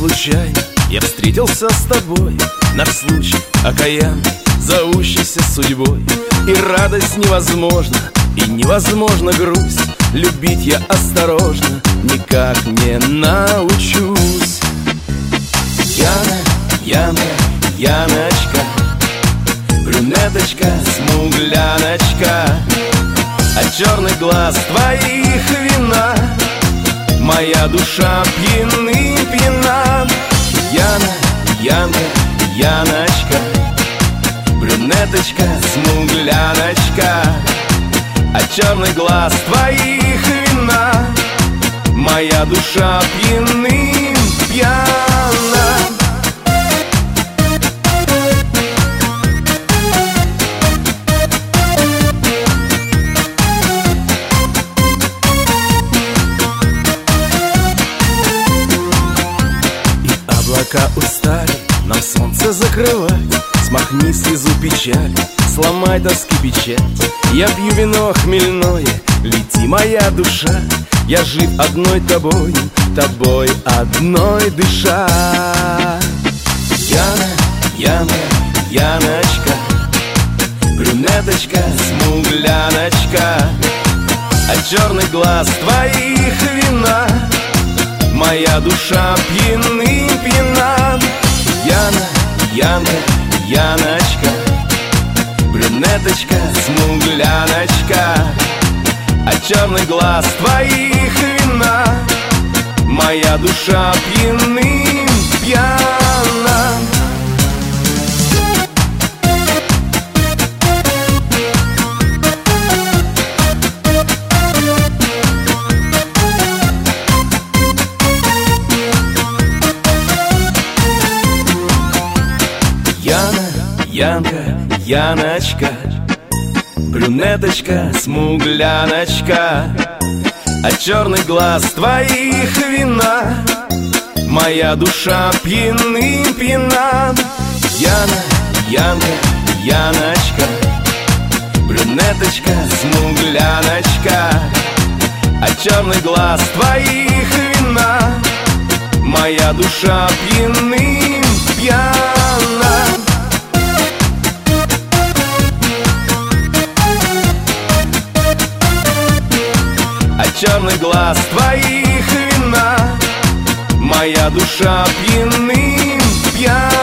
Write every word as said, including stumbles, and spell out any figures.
случайно я встретился с тобой, наш случай окаянный, зовущийся судьбой. И радость невозможна, и невозможна грусть. Любить я осторожно никак не научусь. Яна, Яна, Яночка, брюнеточка, смугляночка, от черных глаз твоих вина моя душа пьяным пьяна. Яна, Яна, Яночка, брюнеточка, смугляночка, от черных глаз твоих вина моя душа пьяным пьяна. Облака устали нам солнце закрывать. Смахни слезу печали, сломай тоски печать. Я пью вино хмельное, лети моя душа. Я жив одной тобою, тобой одной дыша. Яна, Яна, Яночка, брюнеточка, смугляночка, от черных глаз твоих вина моя душа пьяным пьяна. Яна, Яна, Яночка, брюнеточка, смугляночка, от черных глаз твоих вина моя душа пьяным пьяна. Яна, Янка, Яночка, брюнеточка, смугляночка, от черных глаз твоих вина моя душа пьяным пьяна. Яна, Янка, Яночка, брюнеточка, смугляночка, от черных глаз твоих вина моя душа пьяным пьяна. От черных глаз твоих вина моя душа пьяным пьяна.